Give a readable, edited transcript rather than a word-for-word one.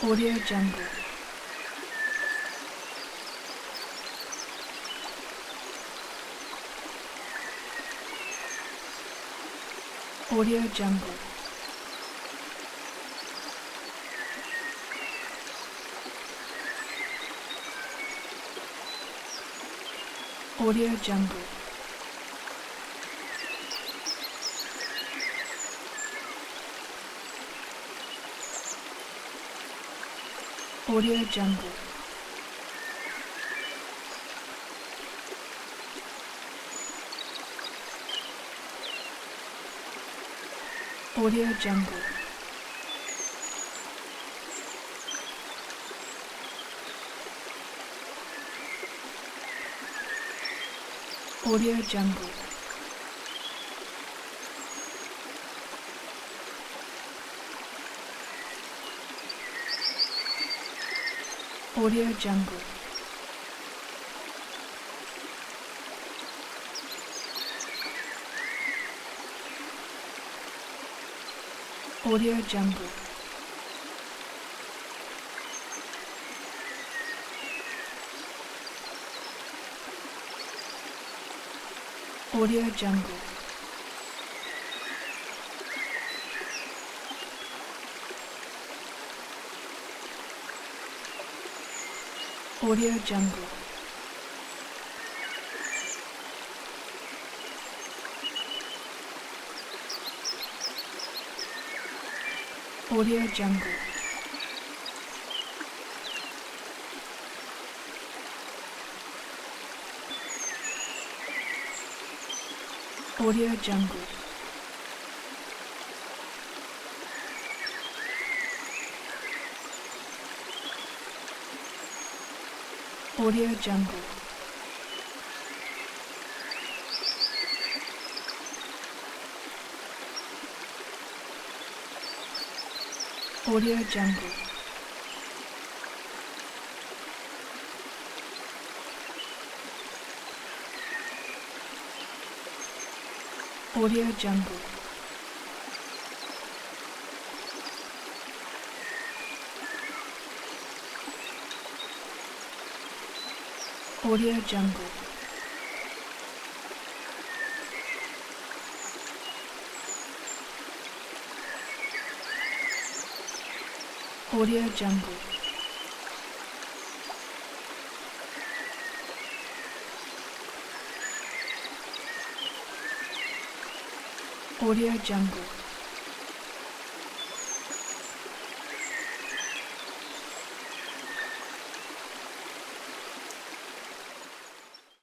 Audio Jungle. Audio Jungle. Audio Jungle. Audio Jungle. Audio Jungle. Audio Jungle. Audio Jungle. Audio Jungle. Audio Jungle. Audio Jungle. Audio Jungle. Audio Jungle. Audio Jungle. Audio Jungle. Audio Jungle. Audio Jungle. Audio Jungle. Audio Jungle.